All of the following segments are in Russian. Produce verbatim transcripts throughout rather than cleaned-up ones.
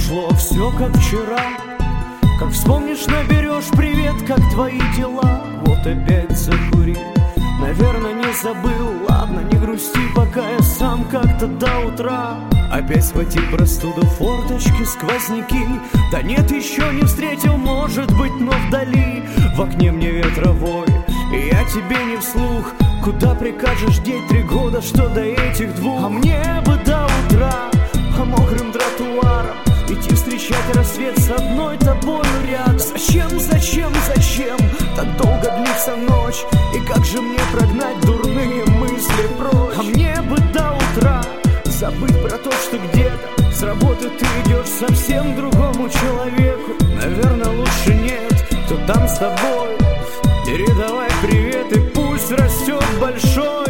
прошло все как вчера. Как вспомнишь, наберешь привет, как твои дела. Вот опять закури, наверное, не забыл. Ладно, не грусти, пока я сам как-то до утра. Опять схватил простуду, форточки, сквозняки. Да нет, еще не встретил, может быть, но вдали. В окне мне ветровой, и я тебе не вслух. Куда прикажешь деть три года, что до этих двух? А мне бы до утра по мокрым тротуарам идти встречать рассвет с одной тобою рядом. Зачем, зачем, зачем так долго длится ночь? И как же мне прогнать дурные мысли прочь? А мне бы до утра забыть про то, что где-то с работы ты идешь совсем другому человеку. Наверное, лучше нет, кто там с тобой. Передавай привет и пусть растет большой.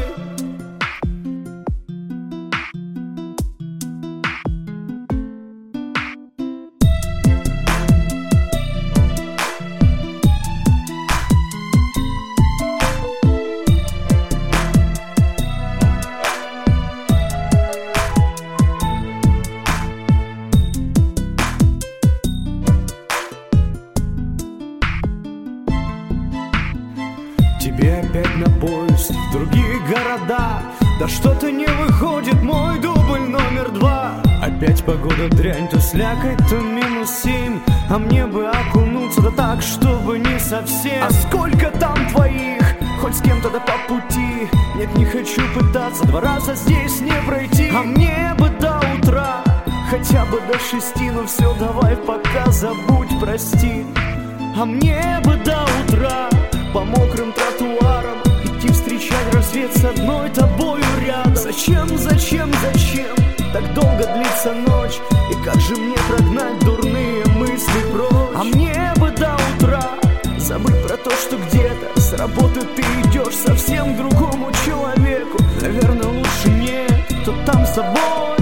Тебе опять на поезд в другие города. Да что-то не выходит мой дубль номер два. Опять погода дрянь, то слякоть, то минус семь. А мне бы окунуться, да так, чтобы не совсем. А сколько там твоих? Хоть с кем-то да по пути. Нет, не хочу пытаться, два раза здесь не пройти. А мне бы до утра, хотя бы до шести. Но все, давай пока забудь, прости. А мне бы до утра по мокрым тротуарам идти встречать рассвет с одной тобою рядом. Зачем, зачем, зачем так долго длится ночь? И как же мне прогнать дурные мысли прочь? А мне бы до утра забыть про то, что где-то с работы ты идешь совсем к другому человеку. Наверное, лучше нет, кто там с тобой.